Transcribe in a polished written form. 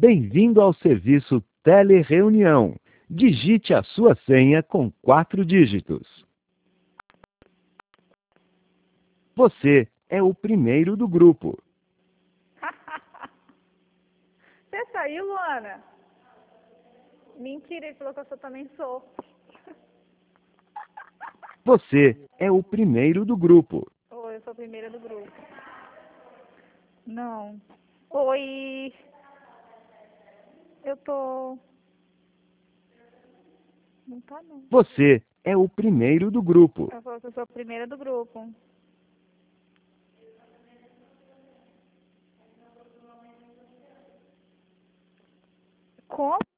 Bem-vindo ao serviço Telereunião. Digite a sua senha com 4 dígitos. Você é o primeiro do grupo. Você saiu, Luana? Mentira, ele falou que eu também sou. Você é o primeiro do grupo. Oi, eu sou a primeira do grupo. Não. Oi. Eu tô... Não tá, não. Você é o primeiro do grupo. Ela falou que eu sou a primeira do grupo. Como?